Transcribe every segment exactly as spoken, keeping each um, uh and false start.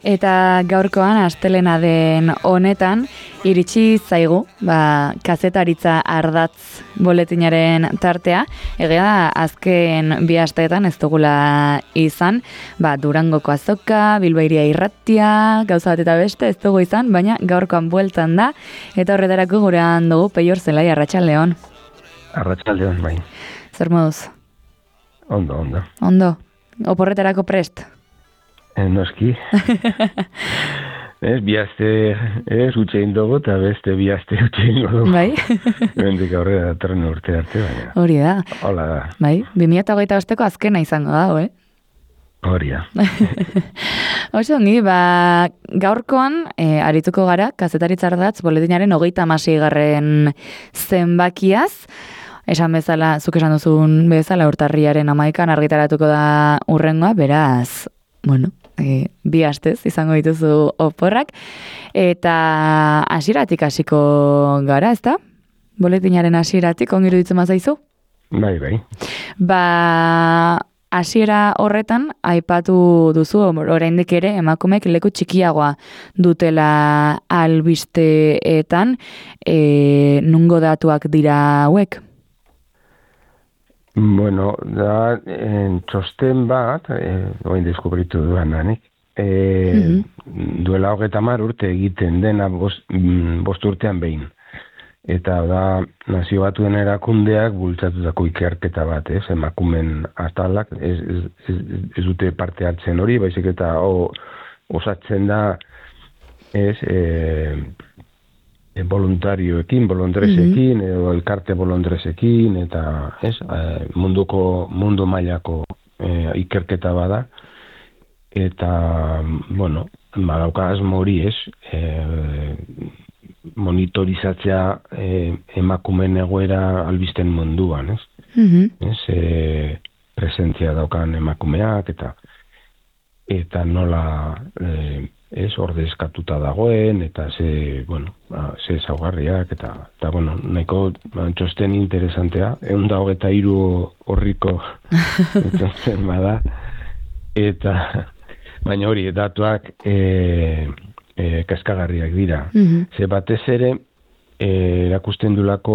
Eta gaurkoan astelena den honetan iritsi zaigu, ba, kazetaritza ardatz boletinaren tartea. Egia da azken bi asteetan ez dugula izan, ba, Durangoko azoka, Bilbo Hiria irratia, gauza bat eta beste ez dugu izan, baina gaurkoan bueltan da eta horretarako gurean dugu Peior Zelai. Arratsaldeon. Arratsaldeon, bai. Zer moduz? Ondo, ondo. Ondo. Oporretarako prest? Eh, noski. Ez, bi aste, ez, utxein dugu, eta beste bi aste utxein dugu. Bai? Bendik aurrera datorren urte arte, baina. Hori da. Hola da. Bai, bi mila hogeita bosteko azkena izango da, eh? Hori da. Oso ongi, ba, gaurkoan e, arituko gara, kazetaritza ardatz boletinaren hogeita hamaseigarren zenbakiaz. Esan bezala, zuk esan duzun bezala, urtarriaren hamaikan argitaratuko da hurrengoa, beraz, bueno, e, bi astez izango dituzu oporrak, eta hasieratik hasiko gara, ezta? Boletinaren hasieratik ongi iruditzen bazaizu? Bai, bai. Ba, hasiera horretan aipatu duzu oraindik ere emakumeek leku txikiagoa dutela albisteetan, e, nungo datuak dira hauek? Bueno, da, en, txosten bat, eh, oin deskubritu duan nanik, eh, mm-hmm. duela hogeita hamar urte egiten dena bost, bost urtean behin. Eta da, nazio batuen erakundeak bultzatutako ikerketa bat, ez, emakumen atalak, ez, ez, ez, ez dute parte hartzen hori, baizik eta o, osatzen da, ez, eh, voluntarioekin, bolondresekin, mm-hmm. edo elkarte bolondresekin, eta ez, munduko, mundu mailako e, ikerketa bada, eta, bueno, badauka asmo hori ez, e, monitorizatzea e, emakumen egoera albisten munduan, ez? Mm-hmm. Ez, e, presentzia daukan emakumeak, eta eta nola e, ez ordezkatuta dagoen, eta ze, bueno, ba, ze zaugarriak, eta, eta, bueno, nahiko ba, txosten interesantea, egun da hogeta hiru horriko txosten bada, eta, baina hori, datuak e, e, kaskagarriak dira. Mm-hmm. Ze batez ere, e, erakusten dulako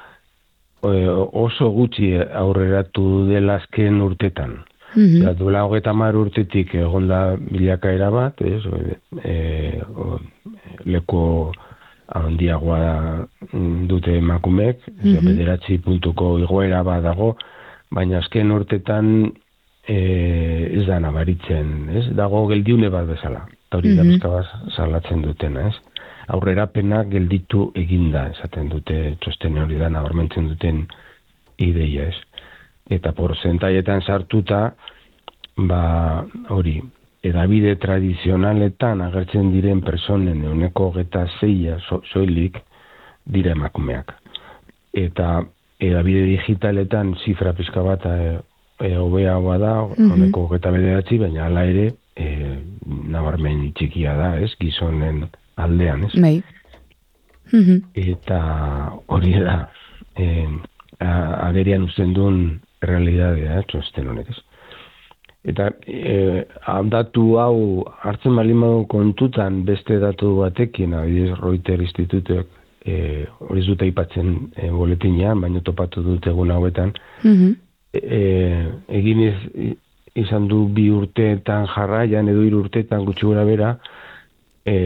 e, oso gutxi aurreratu dela azken urtetan. Mm-hmm. Duela hogeita hamar urtetik egonda bilakaera bat, ez, e, o, leku handiagoa dute emakumeek, mm-hmm. bederatzi puntuko igoera bat dago, baina azken urtetan e, ez da nabaritzen, ez, dago geldiune bat bezala, eta hori mm-hmm. da bizkabaz salatzen dutena, ez. Aurrerapena gelditu eginda, esaten dute txosten hori da nabarmentzen duten ideia, ez. Eta porcentaietan sartuta, ba, hori, edabide tradizionaletan agertzen diren personen euneko hogeita seia so, soilik dira emakumeak. Eta edabide digitaletan zifra pizka bat e, e, hobeagoa da, euneko hogeita bederatzi, baina hala ere e, nabarmen txikia da, ez, gizonen aldean, ez? Bai. Eta hori da, e, agerian uzten duen realidadea, txosten honek, ez. Eta e, datu hau hartzen baldin badu kontutan beste datu batekin, adibidez Reuters institutuak e, hori ez dute aipatzen e, boletinean, baina topatu dut egun hauetan, mm-hmm. e, egin iz, izan du bi urteetan jarraian edo hiru urteetan gutxi gora bera, e,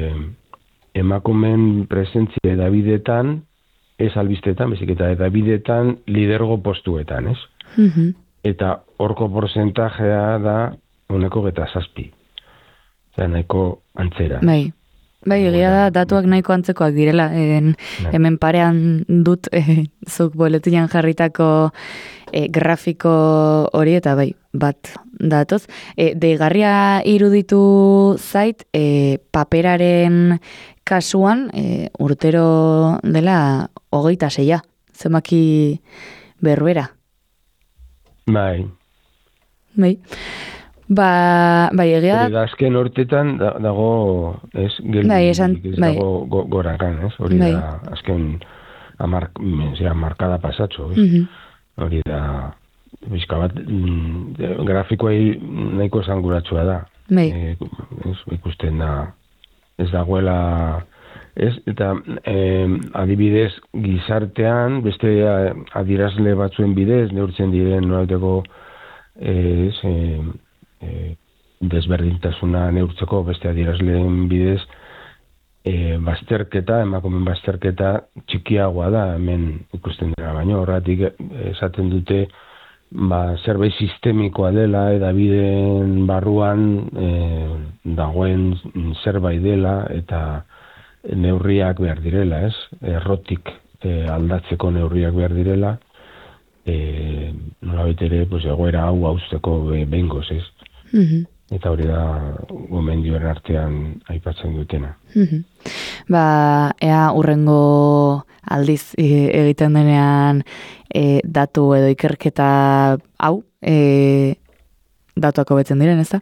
emakumen presentzia edabidetan, ez albistetan, bezik eta edabidetan lidergo postuetan, ez? Mm-hmm. Eta horko porzentajea da uneko geta zazpi. Eta nahiko antzera. Bai, bai, egia da datuak nahiko antzekoak direla. En, hemen parean dut e, zuk boletinan jarritako e, grafiko hori, eta bai, bat datoz. E, deigarria iruditu zait, e, paperaren kasuan e, urtero dela hogeita seia, zenbaki berbera. Bai. Bai. Ba, bai, egia da... Azken hortetan dago, ez, geldi, bai, esan, ez bai. dago go, gorakan, ez? Hori bai. Da, azken amar, zera, markada pasatxo, ez? Mm-hmm. Hori da, bizka bat, mm, grafikoa nahiko esanguratsua da. Bai. E, ez, ikusten da, ez dagoela, ez, eta e, adibidez gizartean, beste adierazle batzuen bidez, neurtzen diren norateko ez, e, e, desberdintasuna neurtzeko beste adierazleen bidez, E, bazterketa, emakumen bazterketa txikiagoa da, hemen ikusten dira, baina horretik esaten dute ba, zerbait sistemikoa dela, edabideen barruan e, dagoen zerbait dela, eta neurriak behar direla, ez? Errotik e, aldatzeko neurriak behar direla, e, nola ere, pues, egoera hau hauzteko behingoz, ez? Mhm. Eta hori da gomendioen artean aipatzen dutena. Mm-hmm. Ba, ea urrengo aldiz e, egiten denean e, datu edo ikerketa hau, e, datuak hobetzen diren, ez da?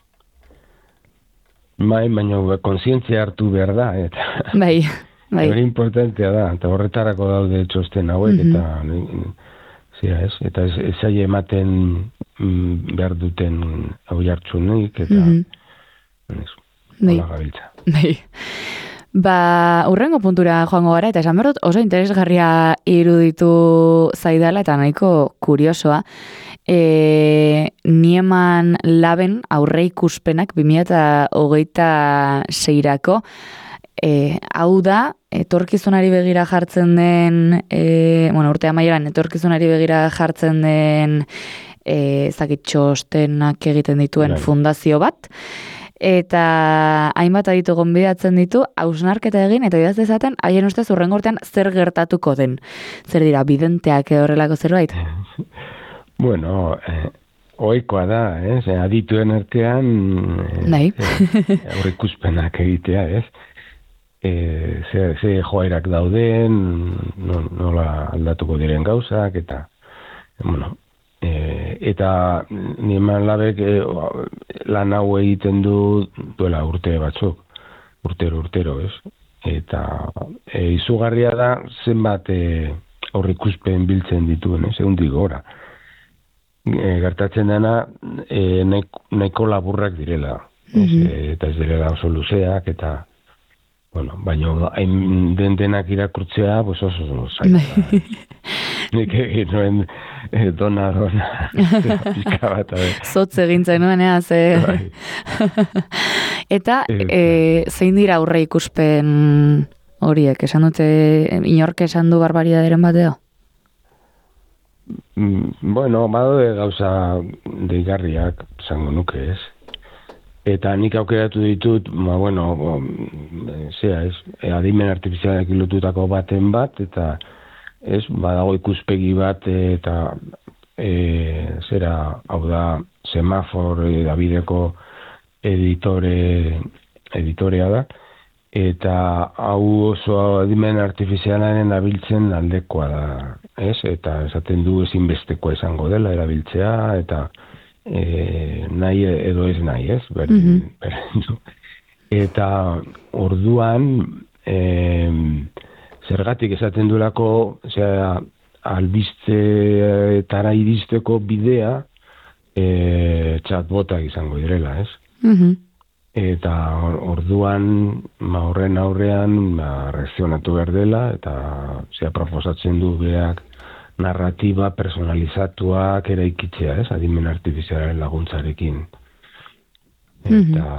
Bai, baina kontzientzia hartu behar da, eta bai, bai. hori importantea da, eta horretarako daude txosten hauek, mm-hmm. eta zira, ez? Eta ez, ez aile ematen mm, behar duten hau jartzunik, eta mm-hmm. ez, hola gabiltza. Bai. Ba, urrengo puntura joango gara, eta esan berrut oso interesgarria iruditu zaidala, eta nahiko kuriosoa. E, Nieman Laben aurreikuspenak bi mila hogeita seirako, E, hau da, etorkizunari begira jartzen den, e, bueno, urte amaieran, etorkizunari begira jartzen den, e, zakit txostenak egiten dituen Rai. Fundazio bat, eta hainbat aditu gonbidatzen ditu, hausnarketa egin, eta bidaz dezaten, haien ustez urrengo urtean zer gertatuko den. Zer dira, bidenteak edo horrelako zerbait? Bueno, eh, ohikoa da, ez? Adituen artean, eh, aurreikuspenak egitea, ez? E, ze, ze joairak dauden, nola aldatuko diren gauzak, eta, bueno, e, eta Nieman Labek e, lan hau egiten du duela urte batzuk, urtero, urtero, ez? Eta e, izugarria da zenbat e, aurreikuspen biltzen dituen, ez? Egundik gora. E, gertatzen dena, e, nahiko laburrak direla, mm-hmm. ez? E, eta ez direla oso luzeak, eta bueno, baina hain den denak irakurtzea, pues oso oso zaila. Nik egin nuen eh, dona, dona, pika bat. Zotz egintzen nuen, ea, ze... Eta, e, zein dira aurre ikuspen horiek? Esan dute, inork esan du barbaridaderen bateo? Bueno, badaude gauza deigarriak, zango nuke ez. Eta nik aukeratu ditut, ma, bueno, zera, ez, adimen artifizialak lotutako baten bat, eta ez, badago ikuspegi bat, eta e, zera, hau da, semafor e, Davideko editore, editorea da, eta hau oso adimen artifizialaren abiltzen aldekoa da, ez, eta esaten du ezinbestekoa izango dela erabiltzea, eta E, nahi edo ez nahi, ez? Berdin, mm-hmm. berdin. Eta orduan e, zergatik esaten duelako, osea, albistetara iristeko bidea e, chatbotak izango direla, ez? Mm-hmm. Eta orduan ma horren aurrean ma, reakzionatu behar dela, eta osea, proposatzen du beak narratiba personalizatuak eraikitzea, ez? Adimen artifizialaren laguntzarekin. Eta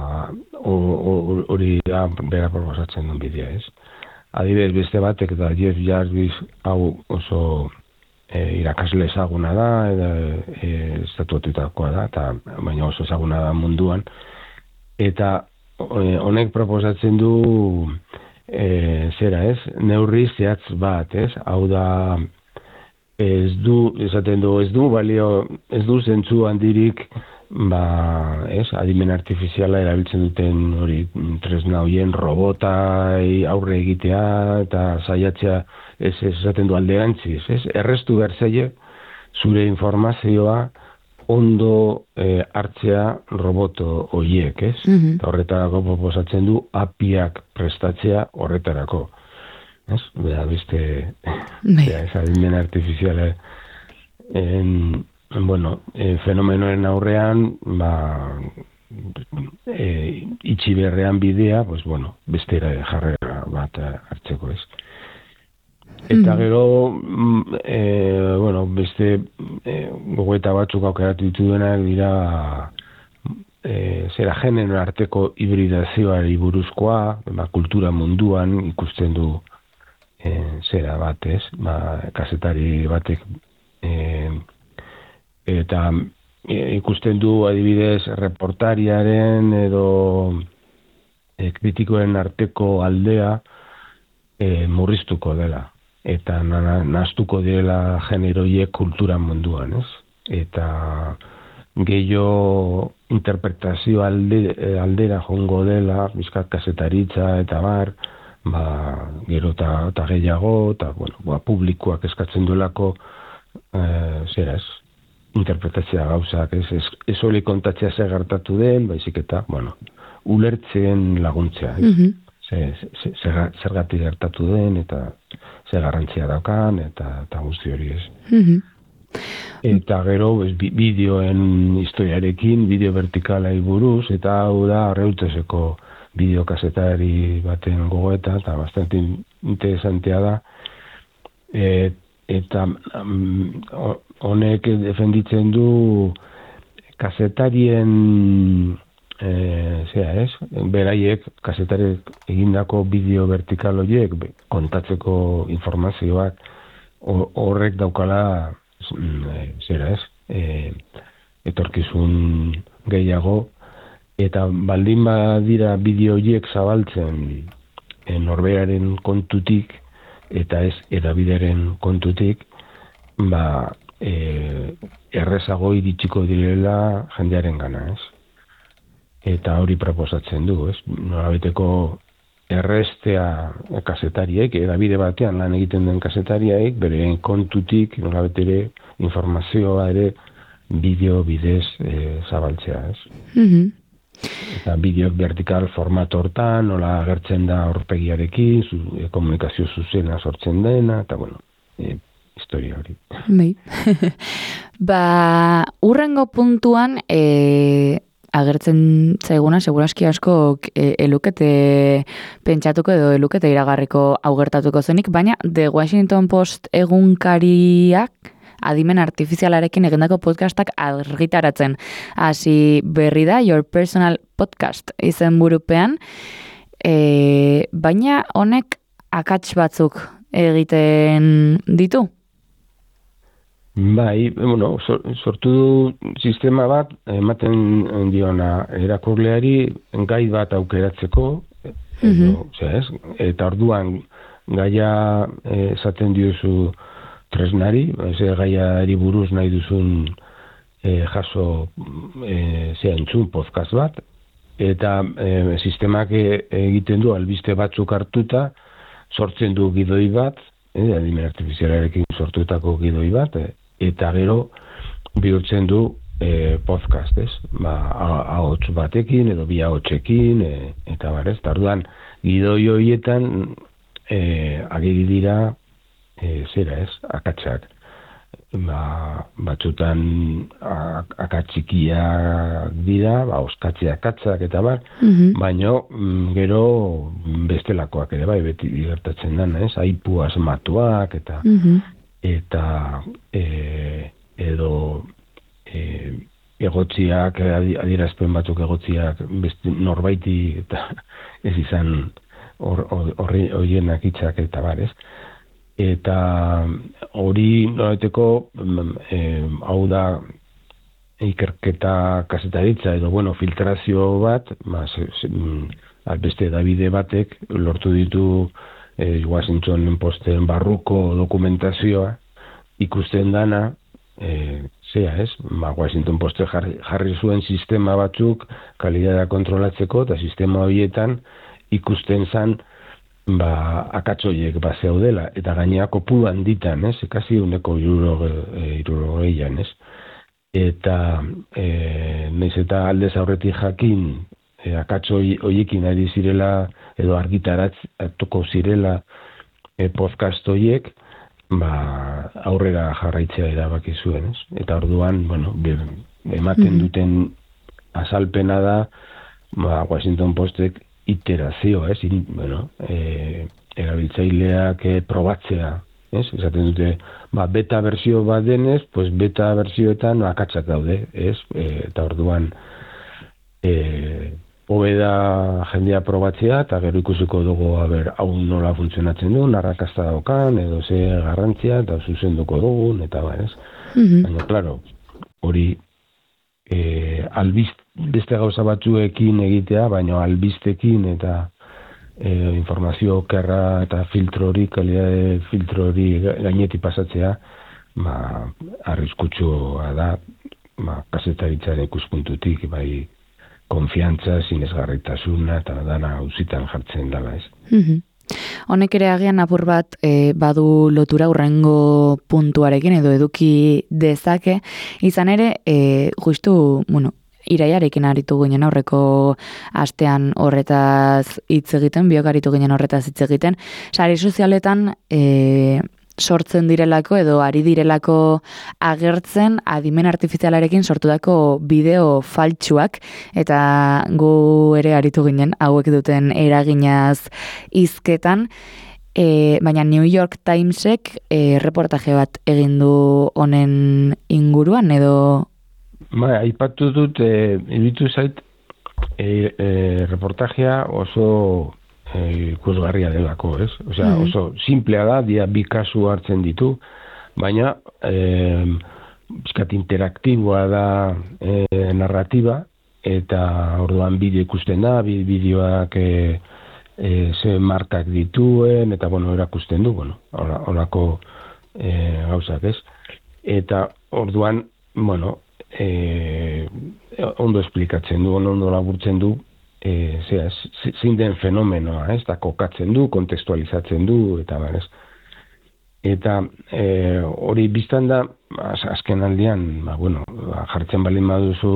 hori da bera proposatzen duen bidea, ez? Adibidez beste batek da Jeff Jarvis hau oso e, irakasle ezaguna da, eta e, estatuatutakoa da, eta baina oso ezaguna da munduan. Eta e, honek proposatzen du e, zera, ez? Neurri zehatz bat, ez? Hau da ez du, esaten du, ez du balio, ez du zentzu handirik, ba, ez, adimen artifiziala erabiltzen duten hori tresna horien robotai aurre egitea eta saiatzea, ez, ez esaten du alderantziz, ez, errestu berzaile zure informazioa ondo eh, hartzea roboto horiek, ez? Mm-hmm. Eta horretarako proposatzen du apiak prestatzea horretarako. Ez? Bera, beste, ez adimen artifiziala en, bueno, e, fenomenoen aurrean, ba, e, itxi berrean bidea, pues, bueno, bestera jarrera bat hartzeko ez. Eta gero, e, bueno, beste e, gogoeta batzuk aukeratu dituenak dira e, zera genero arteko hibridazioari buruzkoa, ba, kultura munduan ikusten du e, zera bat ez, ba, kazetari batek e, eta e, ikusten du adibidez reportariaren edo e, kritikoen arteko aldea e, murriztuko dela. Eta nahastuko direla generoiek kultura munduan, ez? Eta gehiago interpretazio alde, aldera jongo dela, bizkat kazetaritza eta bar, ba, gero eta gehiago, eta bueno, ba, publikoak eskatzen duelako, e, zera ez, interpretazioa gauzak, ez, ez, ez hori kontatzea zer gertatu den, baizik eta, bueno, ulertzen laguntzea, ez? Mm-hmm. Zergatik gertatu den, eta zer garrantzia daukan, eta, eta guzti hori ez. Mm-hmm. Eta gero, ez, bideoen historiarekin, bideo vertikalai buruz, eta hau da, Reuteseko bideokazetari baten gogoeta, eta bastante interesantea da, e, eta honek defenditzen du kazetarien E, zera ez, beraiek, kazetarek egindako bideo vertikal horiek kontatzeko informazioak horrek daukala e, zera ez, e, etorkizun gehiago, eta baldin badira bideo horiek zabaltzen e, norberaren kontutik eta ez edabideren kontutik, ba, e, errezago iritsiko direla jendearen gana, ez? Eta hori proposatzen du, ez? Nolabeteko errestea kazetariek, edabide batean lan egiten den kazetariek, bere kontutik, nolabetere informazioa ere bideo bidez e, zabaltzea, ez? Mm-hmm. Eta bideo vertikal format hortan, nola agertzen da aurpegiarekin, zu, e, komunikazio zuzena sortzen dena, eta bueno, e, historia hori. Bai. Ba, urrengo puntuan, e... agertzen zaiguna, seguraski asko e, elukete pentsatuko edo elukete iragarriko augertatuko zenik, baina The Washington Post egunkariak adimen artifizialarekin egindako podcastak argitaratzen. Hasi berri da, Your Personal Podcast izen burupean, e, baina honek akats batzuk egiten ditu? Bai, bueno, sortu du sistema bat, ematen diona erakurleari gai bat aukeratzeko, mm-hmm. edo, ez? Eta orduan gaia esaten diozu tresnari, ez, gaiari buruz nahi duzun e, jaso e, zea entzun podcast bat, eta e, sistemak egiten du albiste batzuk hartuta, sortzen du gidoi bat, e, adimen artifizialarekin sortutako gidoi bat, e, eta gero bihurtzen du e, podcast, ez? Ba, ahots batekin edo bi ahotsekin e, eta bar, ez? Tarduan gidoi horietan e, agiri dira e, zera, ez? Akatsak. Ba, batzutan akatzikiak dira, ba, oskatzi akatsak eta bar, mm-hmm. baino mm, gero bestelakoak ere bai, beti gertatzen dana, ez? Aipu asmatuak eta mm-hmm. eta e, edo e, egotziak, adierazpen batzuk egotziak beste norbaiti eta ez izan horienak or, hitzak eta barez. Eta hori noraiteko e, hau da ikerketa kazetaritza edo bueno, filtrazio bat, ba, se, se, albeste edabide batek lortu ditu e, Washington Posten barruko dokumentazioa ikusten dana, e, zea ez, ba, Washington Poste jarri, jarri zuen sistema batzuk kalidadea kontrolatzeko, eta sistema horietan ikusten zan ba, akatzoiek bazeu dela, eta gainea kopuru handitan, ez, ekasi uneko iruro gehian, ez. Eta e, naiz eta aldez aurretik jakin e, akatzoi horiekin ari zirela, edo argitaratuko zirela e, podcast horiek, ba, aurrera jarraitzea erabaki zuen, ez? Eta orduan, bueno, ematen duten azalpena da, ba, Washington Postek iterazio, ez? In, bueno, e, erabiltzaileak e, probatzea, ez? Esaten dute, ba, beta bersio bat denez, pues beta bersioetan akatsak daude, ez? E, eta orduan, e, hobe da jendea probatzea, eta gero ikusiko dugu, haber, hau nola funtzionatzen du, arrakasta daukan, edo ze garrantzia, eta zuzenduko dugun, eta ba, ez? Mm-hmm. Baina, klaro, hori, e, albiz, beste gauza batzuekin egitea, baina albiztekin eta e, informazio okerra eta filtro hori, kalidade filtro hori gainetik pasatzea, ba, arriskutsua da, ba, kazetaritzaren ikuspuntutik, bai, konfiantza, sinesgarritasuna, eta dana auzitan jartzen dela, ez. Mm-hmm. Honek ere agian apur bat e, badu lotura hurrengo puntuarekin edo eduki dezake, izan ere, e, justu, bueno, iraiarekin aritu ginen aurreko astean horretaz hitz egiten, biok aritu ginen horretaz hitz egiten, sare sozialetan e, sortzen direlako edo ari direlako agertzen adimen artifizialarekin sortutako bideo faltsuak, eta gu ere aritu ginen hauek duten eraginaz hizketan, e, baina New York Timesek e, reportaje bat egin du honen inguruan edo... Ba, aipatu dut, e, ibitu zait, e, e, reportajea oso... ikusgarria delako, ez? Osea, mm-hmm. oso simplea da, dia bi kasu hartzen ditu, baina eh, bizkat interaktiboa da eh, narratiba, eta orduan bideo ikusten da, bideoak eh, eh, ze markak dituen, eta bueno, erakusten du, bueno, horako eh, gauzak, ez? Eta orduan, bueno, eh, ondo esplikatzen du, ondo laburtzen du, E, zera, zein den fenomenoa, ez, da kokatzen du, kontekstualizatzen du, eta barez. Eta e, hori biztan da, azken aldian, ba, bueno, ba, jartzen balin baduzu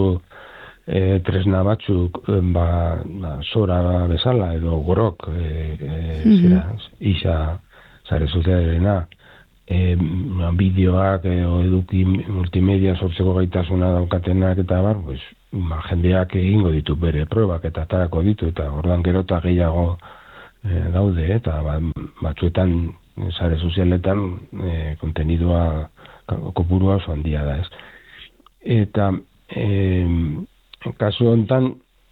e, tresna batzuk, ba, ba, zora bezala, edo gorok, e, e, mm-hmm. zera, isa, zare sozialerena, e, bideoak, e, eduki multimedia sortzeko gaitasuna daukatenak, eta bar, pues, ba, jendeak egingo ditu bere probak eta atarako ditu, eta orduan gero eta gehiago e, daude, eta ba, batzuetan sare sozialetan e, kontenidua kopurua oso handia da, ez. Eta e, kasu honetan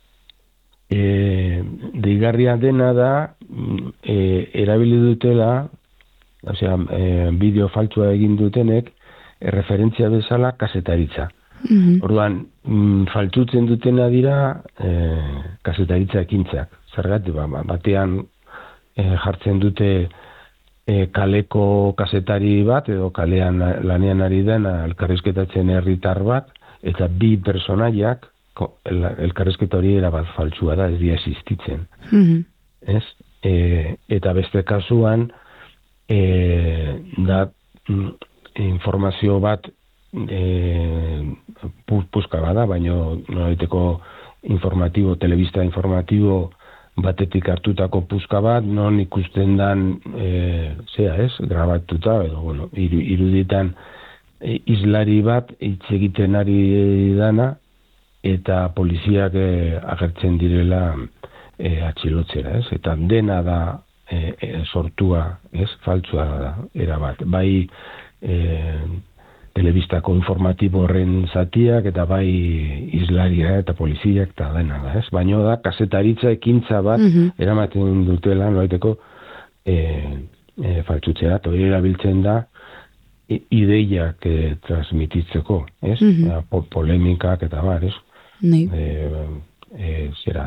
e, deigarria dena da e, erabili dutela, osea, e, bideo faltsua egin dutenek referentzia bezala kasetaritza. Mm-hmm. Orduan, mm, faltutzen dutena dira eh, kasetaritza ekintzak. Zergatik, ba, batean eh, jartzen dute eh, kaleko kasetari bat, edo kalean lanean ari den elkarrizketatzen herritar bat, eta bi personaiak, el, elkarrizketa hori erabat faltsua da, ez dira existitzen. Mm-hmm. Ez? E, eta beste kasuan, e, da mm, informazio bat E, puzka bada, baina nolaiteko informatibo, telebista informatibo batetik hartutako puzka bat, non ikusten dan e, zea ez, grabatuta, edo, bueno, iru, iruditan e, izlari bat hitz egiten ari dana, eta poliziak e, agertzen direla e, atxilotzera, ez, eta dena da e, e, sortua, ez, faltsua da, erabat, bai e, telebistako informatibo horren zatiak, eta bai islaria eta poliziak eta dena da, ez? Baina da, kasetaritza ekintza bat mm-hmm. eramaten dutela, noaiteko e, e, faltsutzea, eta hori erabiltzen da e, ideiak e, transmititzeko, ez? Mm-hmm. Po, polemikak eta bar, ez? Nee. E, e, zera,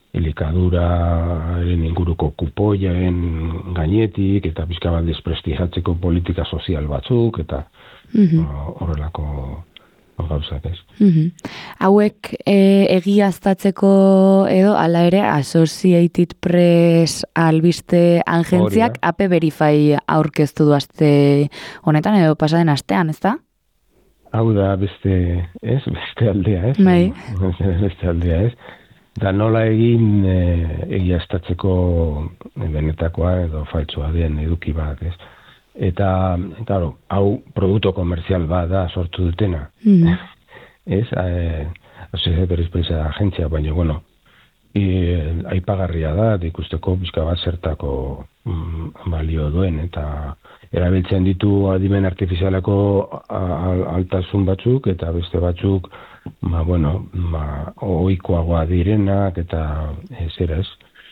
elikaduraren inguruko kupoiaen gainetik, eta bizka bat desprestijatzeko politika sozial batzuk, eta mm-hmm. horrelako gauzak, ez. Mm-hmm. Hauek e, egiaztatzeko edo, ala ere, Associated Press albiste agentziak A P Verify aurkeztu du aste honetan, edo pasaden astean, ez da? Hau da beste, ez, beste aldea, ez? Bai. Beste aldea, ez? Da nola egin e, egiaztatzeko benetakoa edo faltsua den eduki bat, ez? Eta, claro, hau produktu komerzial bat da sortu dutena. Mm. Ez, e, Asoziazio Turismoa agentzia, baina, bueno, e, aipagarria da, ikusteko pixka bat zertako mm, balio duen, eta erabiltzen ditu adimen artifizialeko altasun batzuk, eta beste batzuk, ba, bueno, ba, ohikoagoa direnak, eta ez eraz,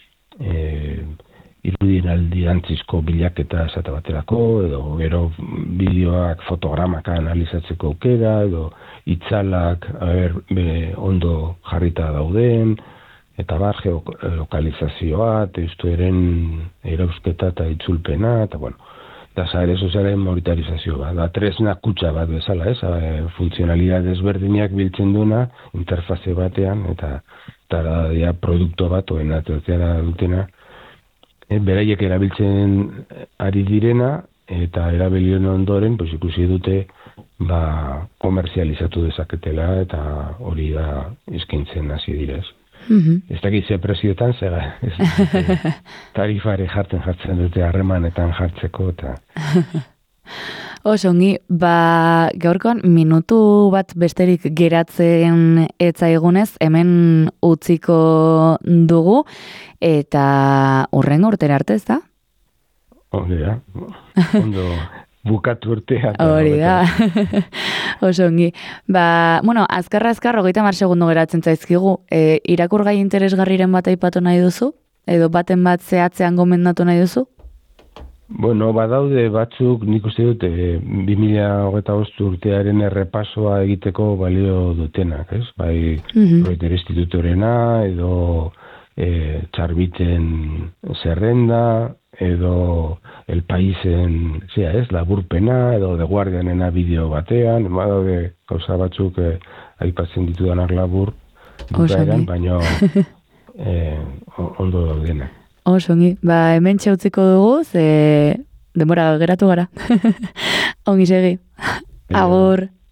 e, irudien aldirantzizko bilaketa esate baterako, edo gero bideoak, fotogramak analizatzeko aukera, edo itzalak ber, be, ondo jarrita dauden, eta bar, geolokalizazioa, testueren erausketa eta itzulpena, eta bueno, da sare sozialen monitorizazioa, da tresna kutxa bat bezala, ez, funtzionalidade desberdinak biltzen duna, interfaze batean, eta eta da produkto bat, oen atertzera dutena, e, beraiek erabiltzen ari direna, eta erabilien ondoren, pues, ikusi dute, ba, komerzializatu dezaketela, eta hori da eskaintzen hasi direz. Mm-hmm. Ez dakit ze prezioetan, zera, ez dute, tarifare jartzen jartzen dute harremanetan jartzeko, eta... Osongi, ba, gaurkoan minutu bat besterik geratzen etzaigunez, hemen utziko dugu, eta hurrengo urtera arte, ez da? Hori da, ondo bukatu urtea. Hori da, osongi. Ba, bueno, azkarra-azkar, hogeita mar segundo geratzen zaizkigu, e, irakurgai interesgarriren bat aipatu nahi duzu? Edo baten bat zehatzean gomendatu nahi duzu? Bueno, badaude batzuk, nik uste dut, e, bi mila hogeita bost urtearen errepasoa egiteko balio dutenak, ez? Bai, mm-hmm. Reuter Institutorena, edo e, Txarbiten zerrenda, edo El Paisen, zera, ez, laburpena, edo The Guardianena bideo batean, badaude gauza batzuk e, aipatzen ditudanak labur, bukaeran, baina e, ondo daudenak. Osongi, ba, hemen txautziko dugu, ze denbora geratu gara. Ongi segi. Agur.